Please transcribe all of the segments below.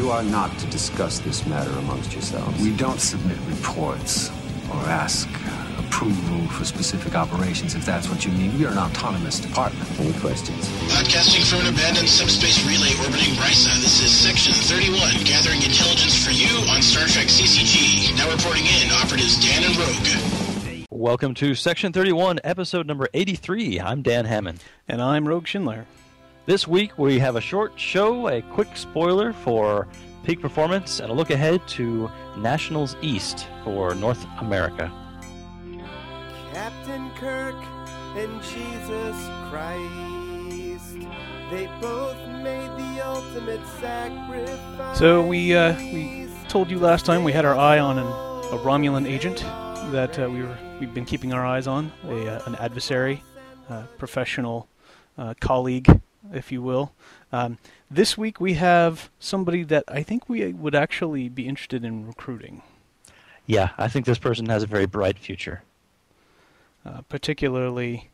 You are not to discuss this matter amongst yourselves. We don't submit reports or ask approval for specific operations, if that's what you mean. We are an autonomous department. Any questions? Broadcasting from an abandoned subspace relay orbiting Risa, this is Section 31, gathering intelligence for you on Star Trek CCG. Now reporting in, operatives Dan and Rogue. Welcome to Section 31, episode number 83. I'm Dan Hammond. And I'm Rogue Schindler. This week we have a short show, a quick spoiler for peak performance, and a look ahead to Nationals East for North America. Captain Kirk and Jesus Christ, they both made the ultimate sacrifice. So we told you last time we had our eye on a Romulan agent that we've been keeping our eyes on, an adversary, professional colleague, if you will. This week we have somebody that I think we would actually be interested in recruiting. Yeah, I think this person has a very bright future. Particularly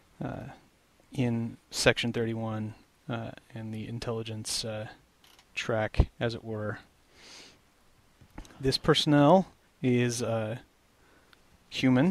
in Section 31 and the intelligence track, as it were. This personnel is human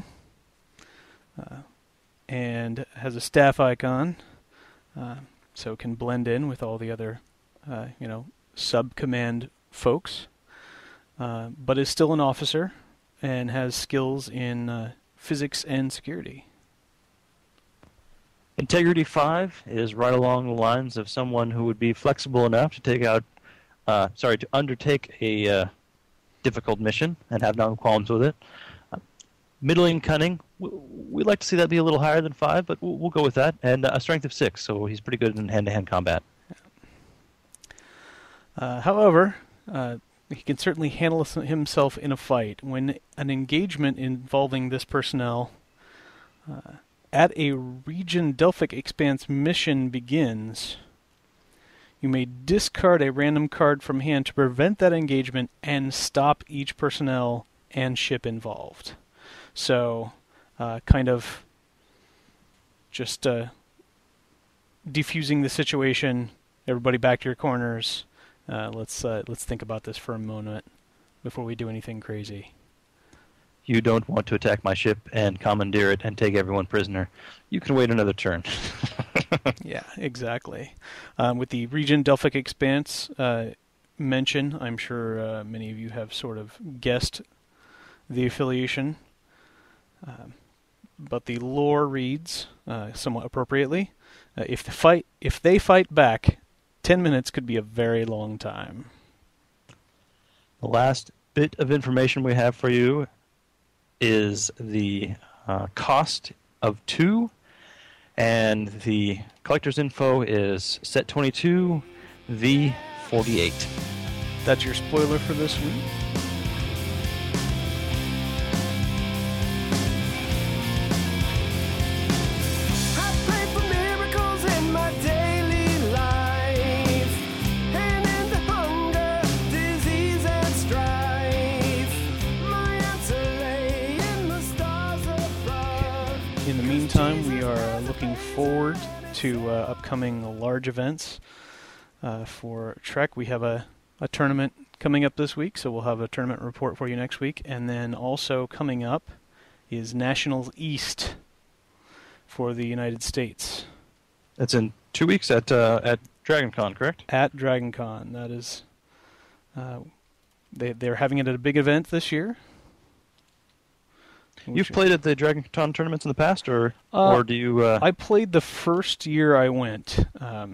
and has a staff icon, so can blend in with all the other, sub-command folks, but is still an officer and has skills in physics and security. Integrity 5 is right along the lines of someone who would be flexible enough to undertake a difficult mission and have no qualms with it. Middling cunning, we'd like to see that be a little higher than 5, but we'll go with that. And a strength of 6, so he's pretty good in hand-to-hand combat. However, he can certainly handle himself in a fight. When an engagement involving this personnel at a region Delphic Expanse mission begins, you may discard a random card from hand to prevent that engagement and stop each personnel and ship involved. So, kind of just defusing the situation. Everybody back to your corners. Let's think about this for a moment before we do anything crazy. You don't want to attack my ship and commandeer it and take everyone prisoner. You can wait another turn. Yeah, exactly. With the Region Delphic Expanse mention, I'm sure many of you have sort of guessed the affiliation. But the lore reads, somewhat appropriately, if they fight back, 10 minutes could be a very long time. The last bit of information we have for you is the cost of 2, and the collector's info is set 22 V48. That's your spoiler for this week. In the meantime, we are looking forward to upcoming large events for Trek. We have a tournament coming up this week, so we'll have a tournament report for you next week. And then also coming up is Nationals East for the United States. That's in 2 weeks at DragonCon, correct? At DragonCon. That is, they're having it at a big event this year. You've played at the DragonCon tournaments in the past, or do you? I played the first year I went.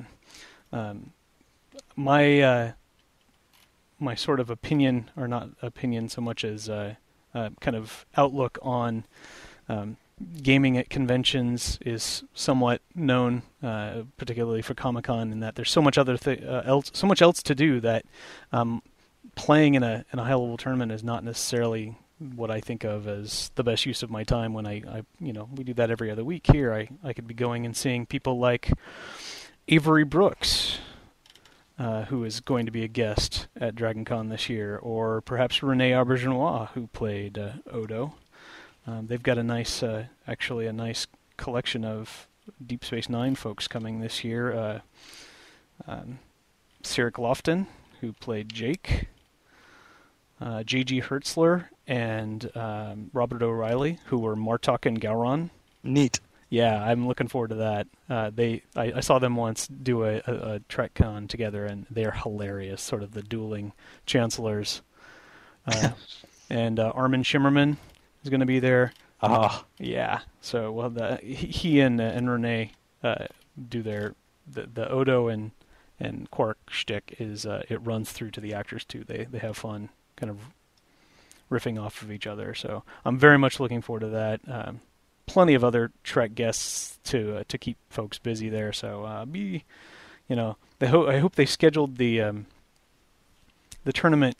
My sort of opinion, or not opinion so much as kind of outlook on gaming at conventions is somewhat known, particularly for Comic-Con, in that there's so much so much else to do that playing in a high-level tournament is not necessarily what I think of as the best use of my time. When I we do that every other week here. I could be going and seeing people like Avery Brooks, who is going to be a guest at DragonCon this year, or perhaps Rene Aubergenois, who played Odo. They've got a nice collection of Deep Space Nine folks coming this year. Cyril Lofton, who played Jake, J.G. Hertzler, and Robert O'Reilly, who were Martok and Gowron. Neat. Yeah, I'm looking forward to that. I saw them once do a TrekCon together, and they're hilarious, sort of the dueling chancellors. And Armin Shimmerman is going to be there. Yeah. So, well, he and Renee do the Odo and Quark shtick is it runs through to the actors too. They have fun kind of riffing off of each other. So I'm very much looking forward to that. Plenty of other Trek guests to keep folks busy there. So I hope they scheduled the tournament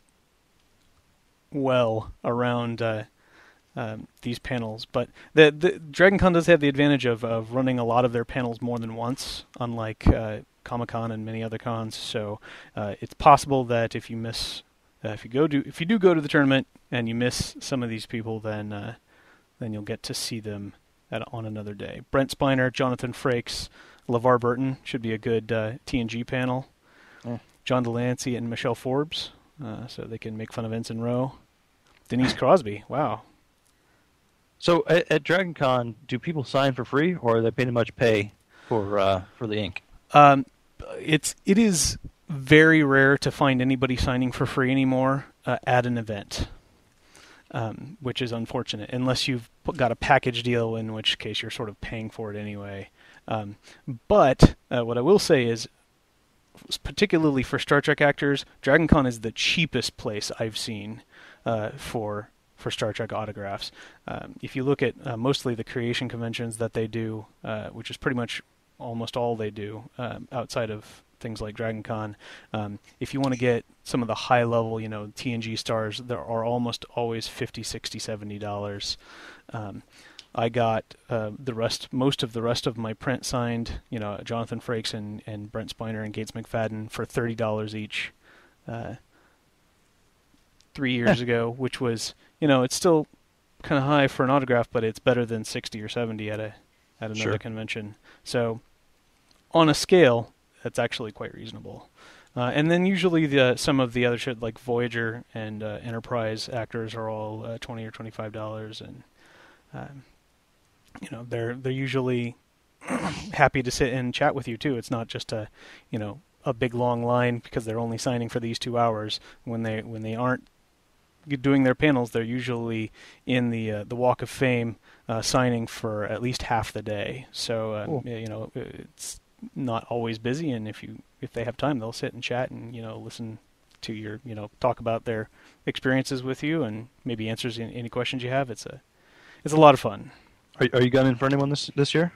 well around these panels. But the DragonCon does have the advantage of running a lot of their panels more than once, unlike Comic-Con and many other cons. So it's possible that if you do go to the tournament and you miss some of these people, then you'll get to see them on another day. Brent Spiner, Jonathan Frakes, LeVar Burton should be a good TNG panel. Yeah. John Delancey and Michelle Forbes, so they can make fun of Ensign Rowe. Denise Crosby, wow. So at DragonCon, do people sign for free, or are they pretty much pay for the ink? It is very rare to find anybody signing for free anymore at an event, which is unfortunate, unless you've got a package deal, in which case you're sort of paying for it anyway. But what I will say is, particularly for Star Trek actors, DragonCon is the cheapest place I've seen for Star Trek autographs. If you look at mostly the creation conventions that they do, which is pretty much almost all they do outside of things like DragonCon, if you want to get some of the high-level, TNG stars, there are almost always $50, $60, $70. I got most of the rest of my print signed, Jonathan Frakes and Brent Spiner and Gates McFadden for $30 each 3 years ago, which was, it's still kind of high for an autograph, but it's better than 60 or 70 at another Sure. convention. So on a scale, that's actually quite reasonable. And then usually some of the other shit like Voyager and Enterprise actors are all $20 or $25, and they're usually happy to sit and chat with you too. It's not just a big long line because they're only signing for these 2 hours. When they aren't doing their panels, they're usually in the Walk of Fame signing for at least half the day. So Cool. It's not always busy, and if they have time, they'll sit and chat and listen to your talk about their experiences with you and maybe answers any questions you have. It's a lot of fun. Are you gunning for anyone this year?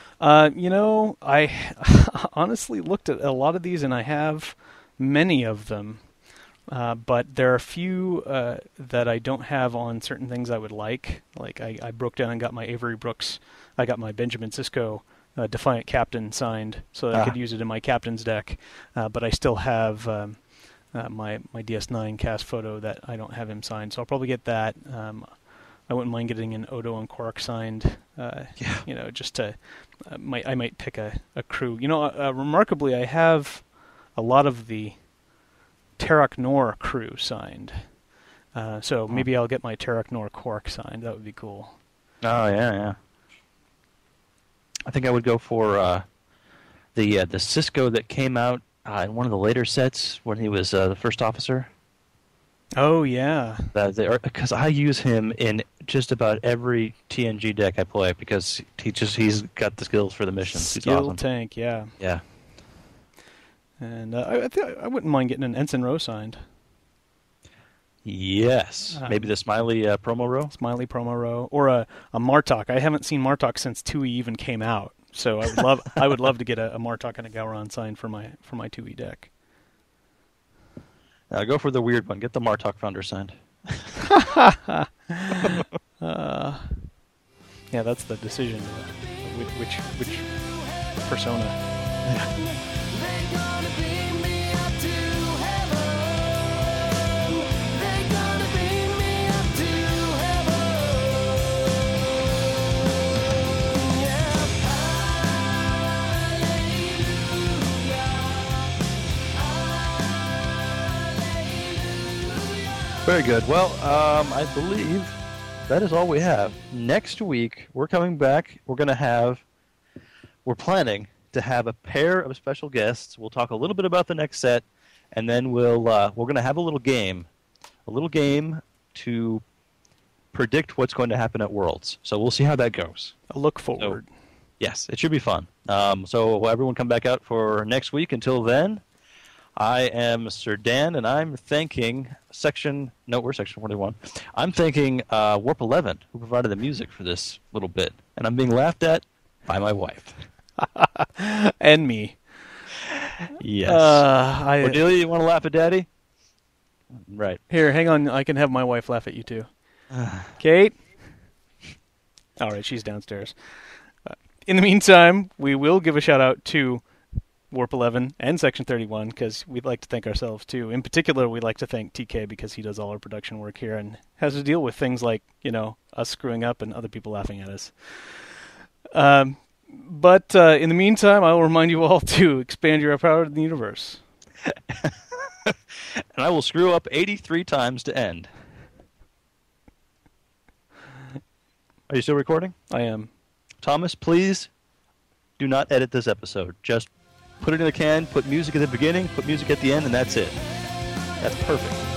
I honestly looked at a lot of these, and I have many of them, but there are a few that I don't have on certain things I would like. Like I broke down and got my Avery Brooks. I got my Benjamin Sisko Defiant Captain signed, so that I could use it in my captain's deck. But I still have my DS9 cast photo that I don't have him signed, so I'll probably get that. I wouldn't mind getting an Odo and Quark signed. Just to I might pick a crew. Remarkably, I have a lot of the Terok Nor crew signed. So maybe I'll get my Terok Nor Quark signed. That would be cool. Oh yeah. I think I would go for the Sisko that came out in one of the later sets when he was the first officer. Oh yeah. Because I use him in just about every TNG deck I play because he's got the skills for the missions. He's Skill awesome. tank, yeah. Yeah. And I wouldn't mind getting an Ensign Rowe signed. Yes. Maybe the Smiley promo row? Smiley promo row, or a Martok. I haven't seen Martok since 2E even came out, so I would love to get a Martok and a Gowron signed for my 2E deck. Go for the weird one. Get the Martok founder signed. Yeah, that's the decision. Which persona? Very good. Well, I believe that is all we have. Next week, we're coming back. We're planning to have a pair of special guests. We'll talk a little bit about the next set, and then we're going to have a little game to predict what's going to happen at Worlds. So we'll see how that goes. A look forward. So, yes, it should be fun. So everyone come back out for next week. Until then, I am Sir Dan, and I'm thanking Section 41. I'm thanking Warp 11, who provided the music for this little bit. And I'm being laughed at by my wife. And me. Yes. Cordelia, you want to laugh at Daddy? Right. Here, hang on. I can have my wife laugh at you, too. Kate? All right, she's downstairs. In the meantime, we will give a shout-out to Warp 11 and Section 31 because we'd like to thank ourselves, too. In particular, we'd like to thank TK because he does all our production work here and has to deal with things like, us screwing up and other people laughing at us. But in the meantime, I will remind you all to expand your power to the universe. And I will screw up 83 times to end. Are you still recording? I am. Thomas, please do not edit this episode. Just put it in the can, put music at the beginning, put music at the end, and that's it. That's perfect.